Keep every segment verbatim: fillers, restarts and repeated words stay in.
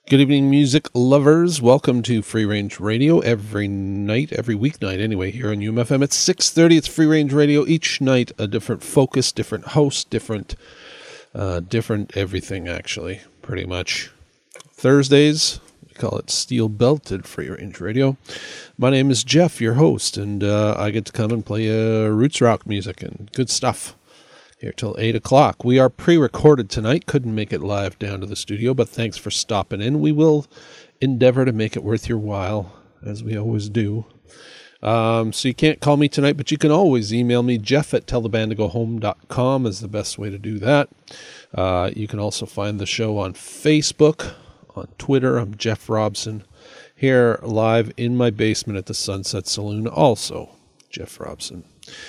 Good evening, music lovers. Welcome to Free Range Radio every night, every weeknight anyway, here on U M F M at six thirty. It's Free Range Radio. Each night, a different focus, different host, different, uh, different everything, actually, pretty much. Thursdays, we call it Steel Belted Free Range Radio. My name is Jeff, your host, and uh, I get to come and play uh, roots rock music and good stuff. Here till eight o'clock. We are pre-recorded tonight. Couldn't make it live down to the studio, but thanks for stopping in. We will endeavor to make it worth your while, as we always do. Um, so you can't call me tonight, but you can always email me. Jeff at tell the band to go home dot com is the best way to do that. Uh, you can also find the show on Facebook, on Twitter. I'm Jeff Robson, here live in my basement at the Sunset Saloon, also Jeff Robson.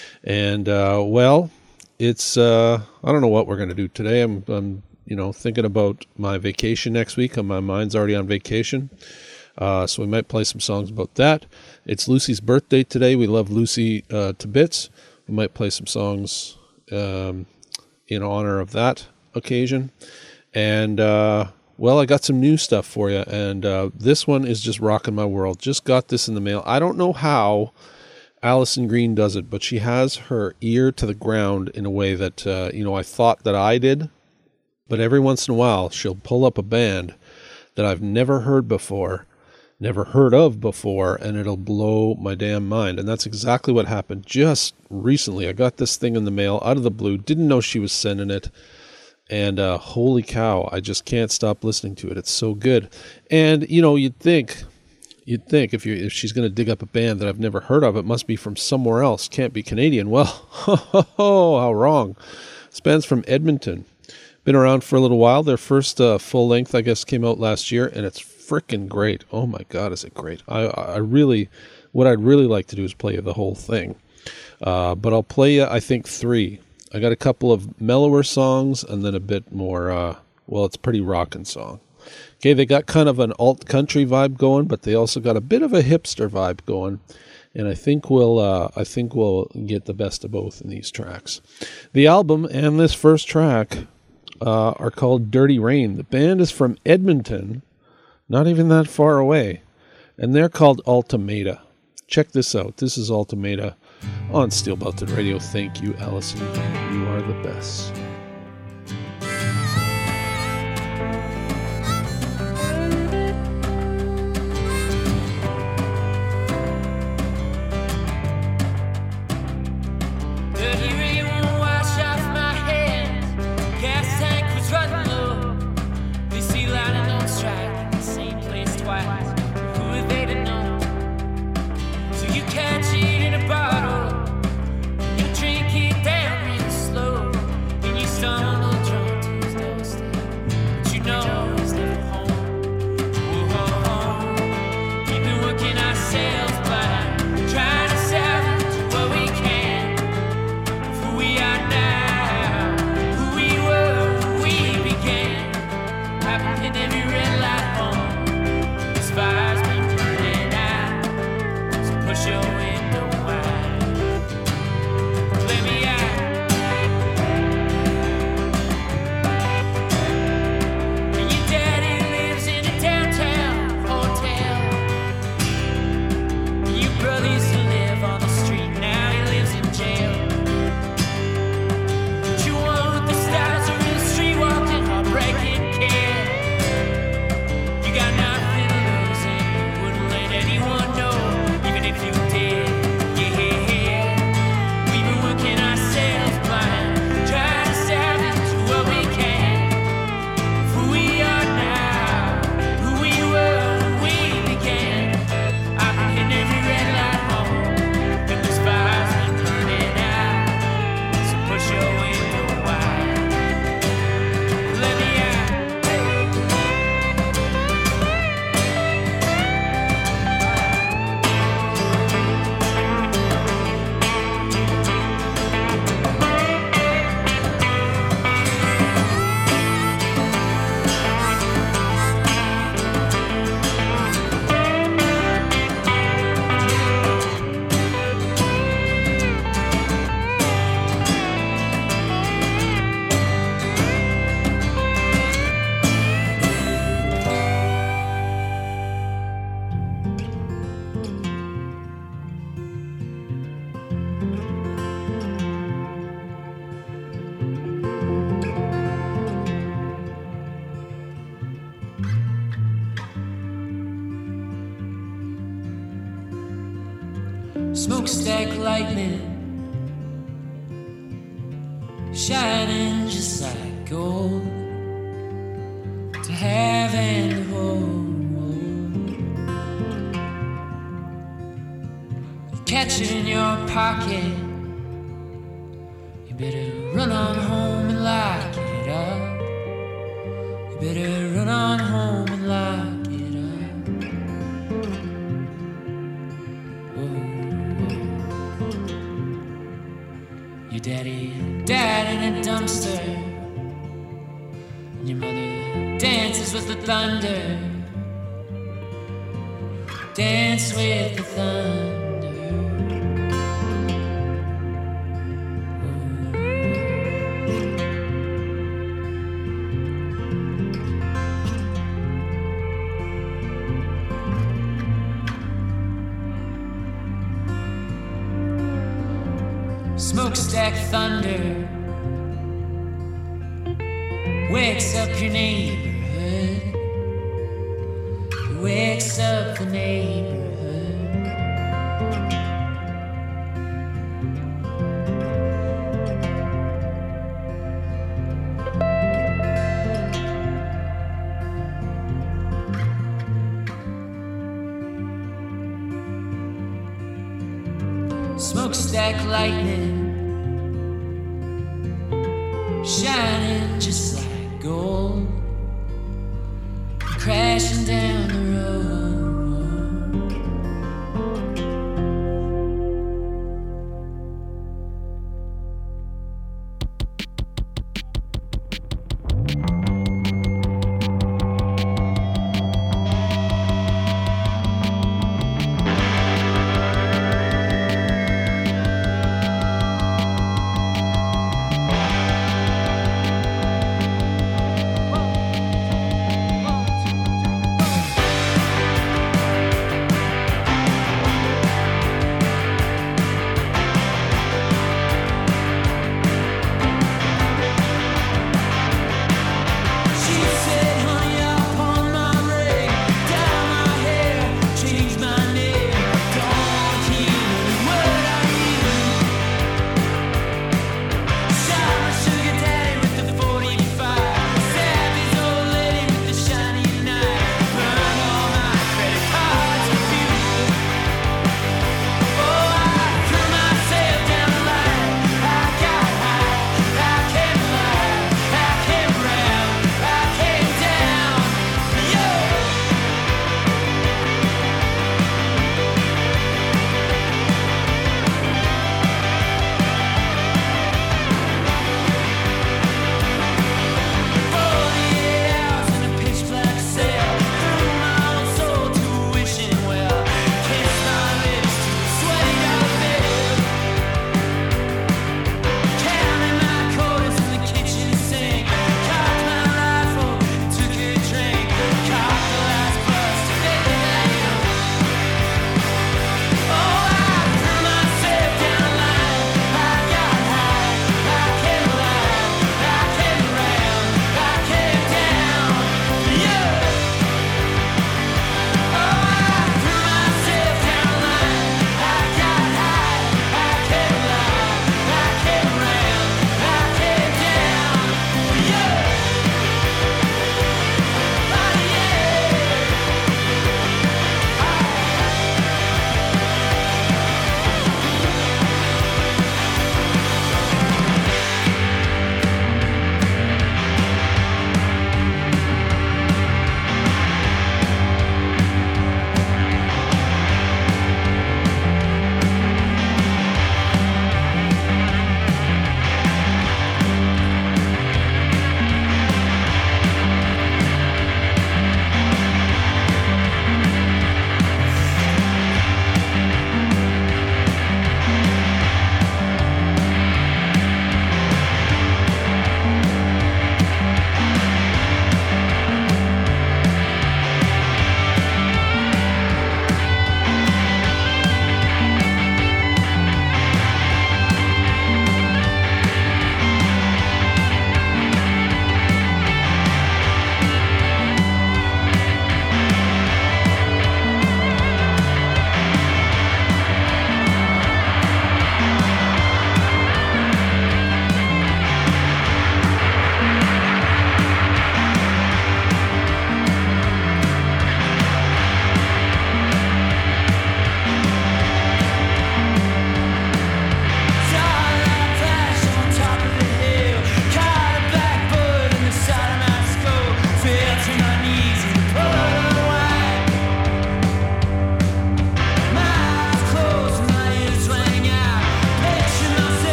And, uh, well... It's, uh, I don't know what we're going to do today. I'm, I'm, you know, thinking about my vacation next week, and my mind's already on vacation. Uh, so we might play some songs about that. It's Lucy's birthday today. We love Lucy uh, to bits. We might play some songs um, in honor of that occasion. And, uh, well, I got some new stuff for you. And uh, this one is just rocking my world. Just got this in the mail. I don't know how Allison Green does it, but she has her ear to the ground in a way that, uh, you know, I thought that I did, but every once in a while she'll pull up a band that I've never heard before, never heard of before, and it'll blow my damn mind. And that's exactly what happened just recently. I got this thing in the mail out of the blue, didn't know she was sending it, and uh, holy cow, I just can't stop listening to it. It's so good. And, you know, you'd think... You'd think if you if she's going to dig up a band that I've never heard of, it must be from somewhere else. Can't be Canadian. Well, oh, how wrong. This band's from Edmonton. Been around for a little while. Their first uh, full length, I guess, came out last year, and it's freaking great. Oh my God, is it great? I I really, what I'd really like to do is play you the whole thing. Uh, but I'll play you, I think, three. I got a couple of mellower songs, and then a bit more. Uh, well, it's a pretty rockin' song. Okay, they got kind of an alt-country vibe going, but they also got a bit of a hipster vibe going, and I think we'll uh, I think we'll get the best of both in these tracks. The album and this first track uh, are called Dirty Rain. The band is from Edmonton, not even that far away, and they're called Ultimata. Check this out. This is Ultimata on Steel Belted Radio. Thank you, Allison. You are the best. Drink it down real slow, and you smokestack lightning, shining just like gold, to have and to hold. You catch it in your pocket, you better run on home and lock it up. You better run on home and lock it up. Whoa, whoa. Your daddy died in a dumpster, and your mother dances with the thunder. Dance with the thunder. Smokestack thunder wakes up your neighborhood. It wakes up the neighborhood. Smokestack lightning, shining just like gold, crashing down the road.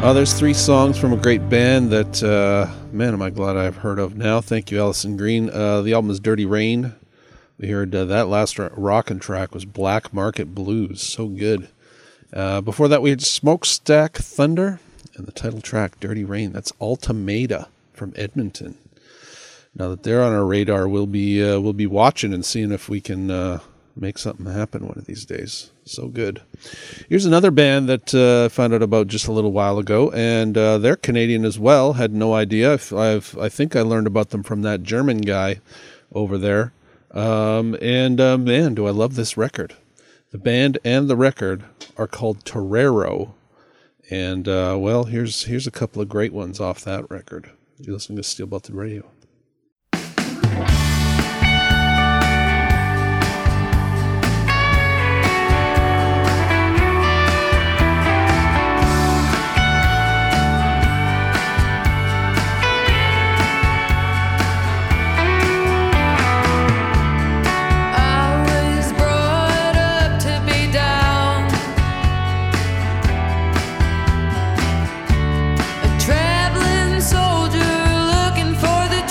Oh, there's three songs from a great band that, uh, man, am I glad I've heard of now. Thank you, Allison Green. Uh, the album is Dirty Rain. We heard uh, that last rockin' track was Black Market Blues. So good. Uh, before that, we had Smokestack Thunder and the title track, Dirty Rain. That's Altameda from Edmonton. Now that they're on our radar, we'll be uh, we'll be watching and seeing if we can uh, make something happen one of these days. So good. Here's another band that uh, I found out about just a little while ago, and uh, they're Canadian as well. Had no idea. I've, I've I think I learned about them from that German guy over there. Um, and uh, man, do I love this record. The band and the record are called Torero. And, uh, well, here's here's a couple of great ones off that record. You're listening to Steel Belted Radio. Traveling soldier looking for the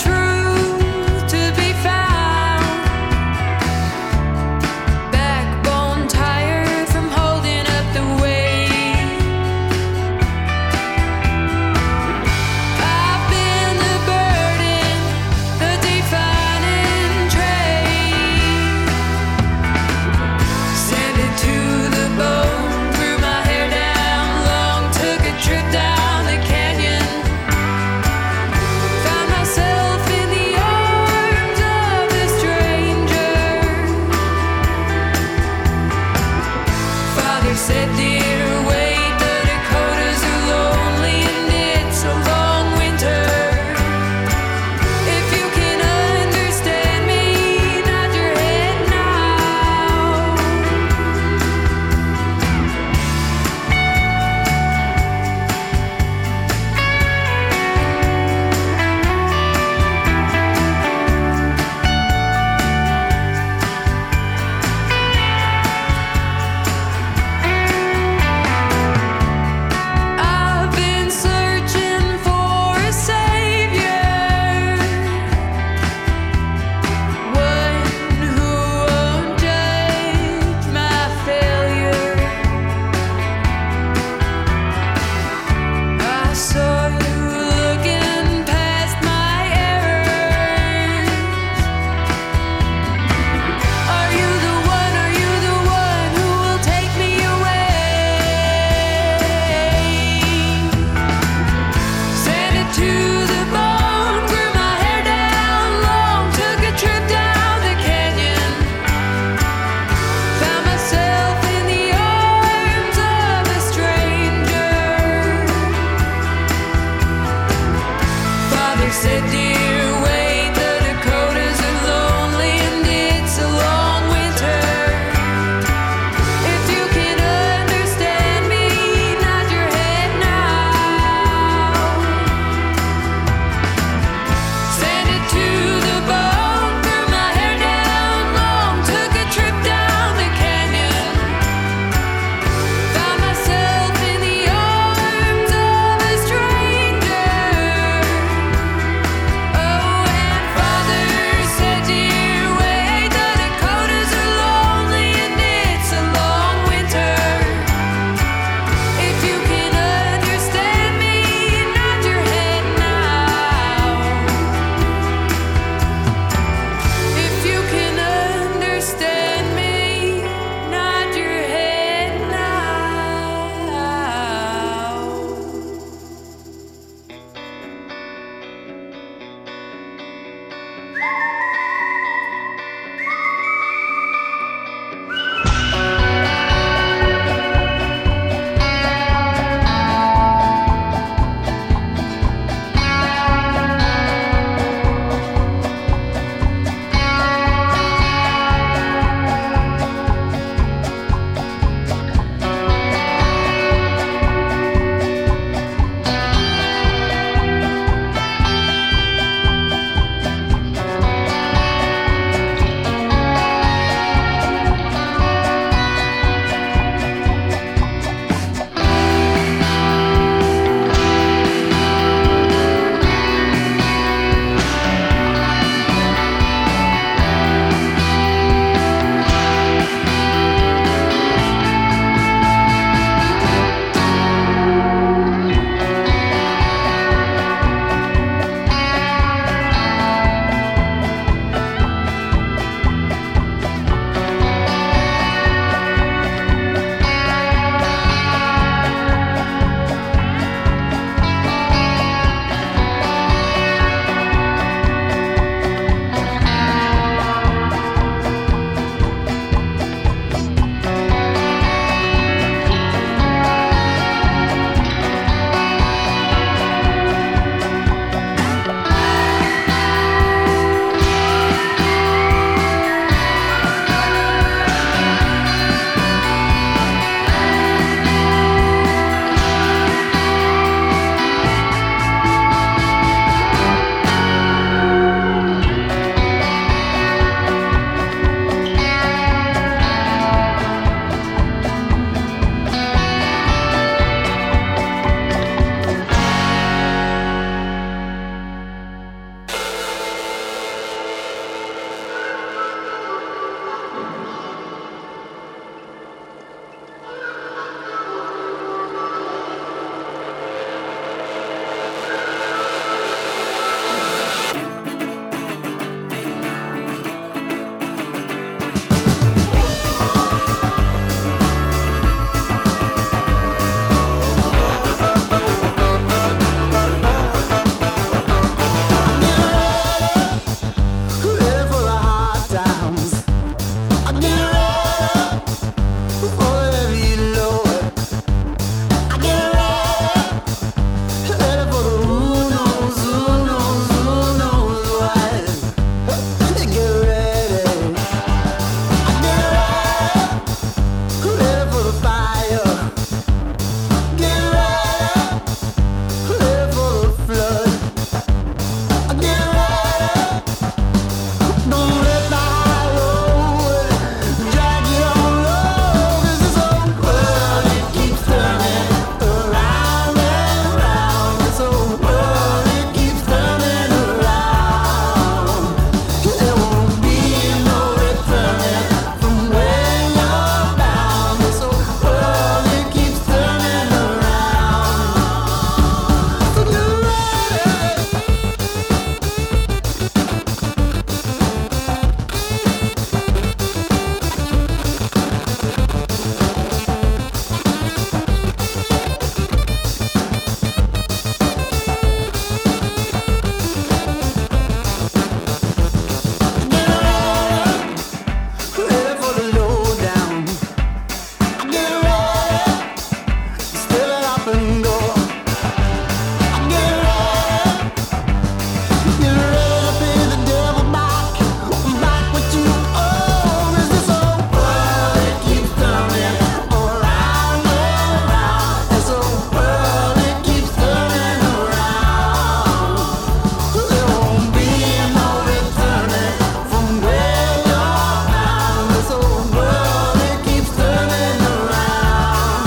and go. Get ready, get ready to pay the devil back, back what you owe. Is this old world that keeps turning around and around? This old world that keeps turning around. There won't be no returning from where you're bound. This old world that keeps turning around.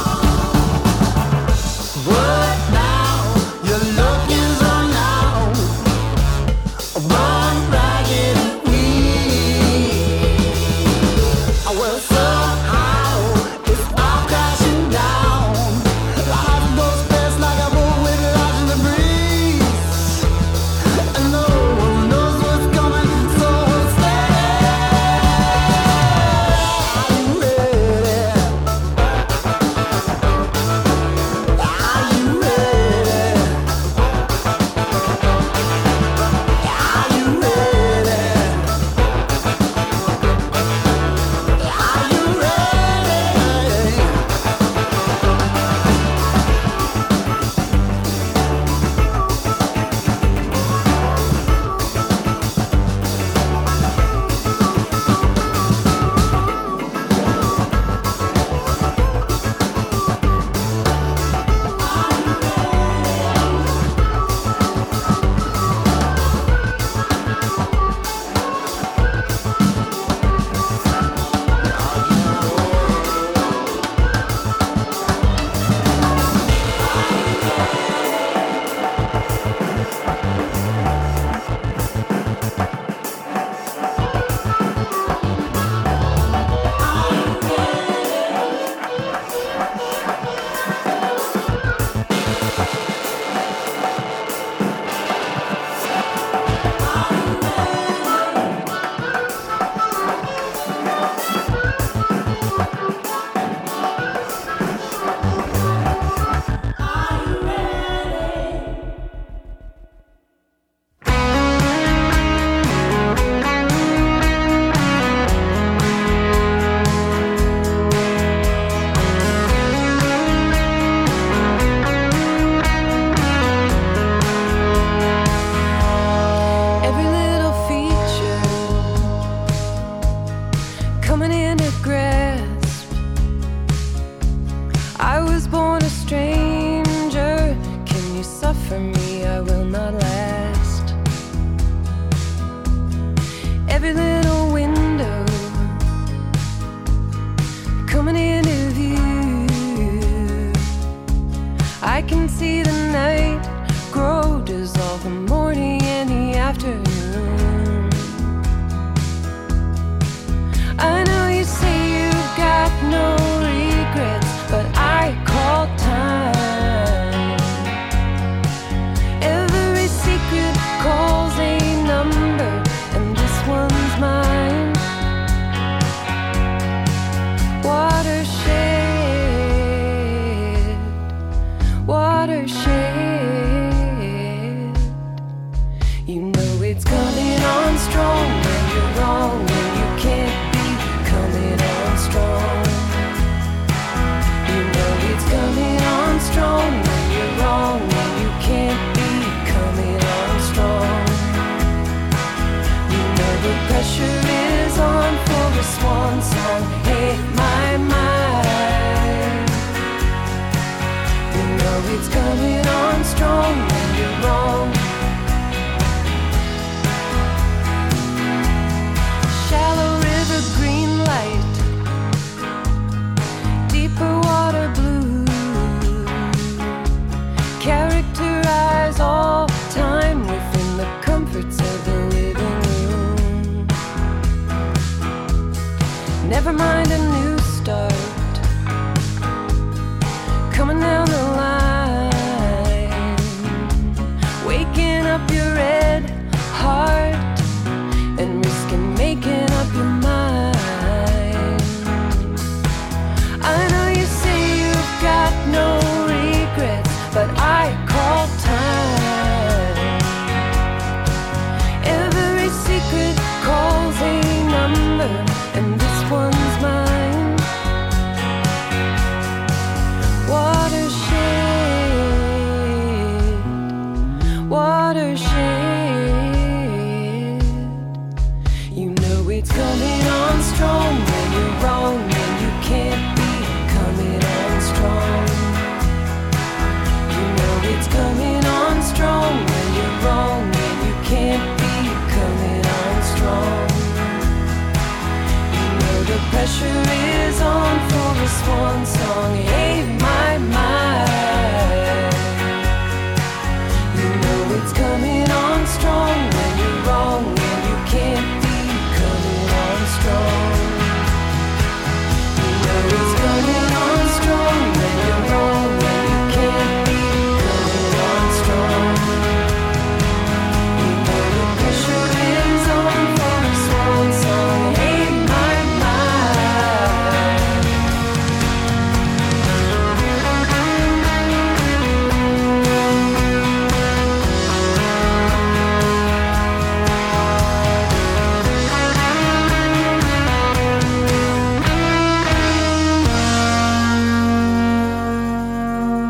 But now your luck is run out, run ragged and weak. Well, somehow it's all crashing down. The heart goes fast like a boat with light in the breeze, and no one knows what's coming, so stay. Are you ready? Are you ready? Are you ready? Are you ready? Every little feature coming into grasp. I was born a stranger. Can you suffer me? I will not last. Every little window coming into view. I can see the night grow, dissolve the morning and the afternoon. I know you say you've got no regrets, but I call time. Every secret calls a number, and this one's mine. Watershed, watershed. You know it's coming on strong when you're wrong, when you can't be coming on strong. You know it's coming on strong when you're wrong, when you can't be coming on strong. You know the pressure is on for a swan song. Hey, my mind. You know it's coming on strong when you're wrong. Shallow river, green light, deeper water, blue. Characterize all time within the comforts of the living room. Never mind a new start coming down the line. Waking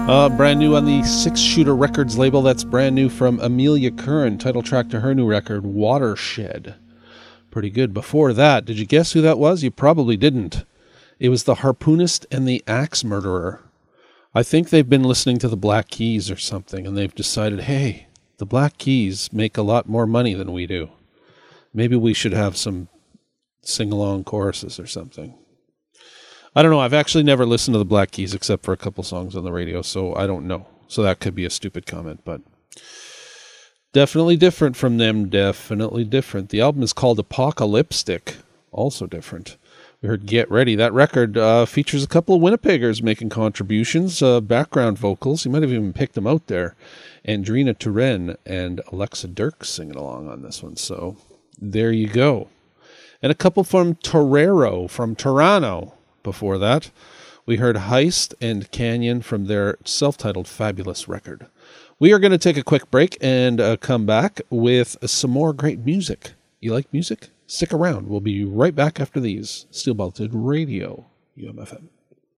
Uh, brand new on the Six Shooter Records label. That's brand new from Amelia Curran. Title track to her new record, Watershed. Pretty good. Before that, did you guess who that was? You probably didn't. It was the Harpoonist and the Axe Murderer. I think they've been listening to the Black Keys or something, and they've decided, hey, the Black Keys make a lot more money than we do. Maybe we should have some sing-along choruses or something. I don't know. I've actually never listened to the Black Keys except for a couple songs on the radio, so I don't know. So that could be a stupid comment, but definitely different from them. Definitely different. The album is called Apocalyptic. Also different. We heard Get Ready. That record uh, features a couple of Winnipeggers making contributions, uh, background vocals. You might have even picked them out there. Andrina Turen and Alexa Dirks singing along on this one. So there you go. And a couple from Torero, from Toronto. Before that, we heard Heist and Canyon from their self-titled Fabulous record. We are going to take a quick break and uh, come back with some more great music. You like music? Stick around. We'll be right back after these. Steel Belted Radio, U M F M.